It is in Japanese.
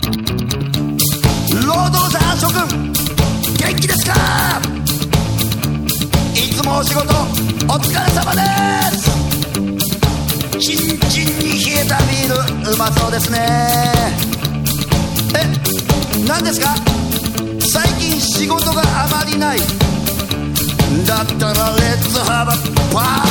労働者諸君元気ですか？いつもお仕事お疲れ様です。キンキンに冷えたビールうまそうですね。何ですか？最近仕事があまりない。だったらレッツハブパー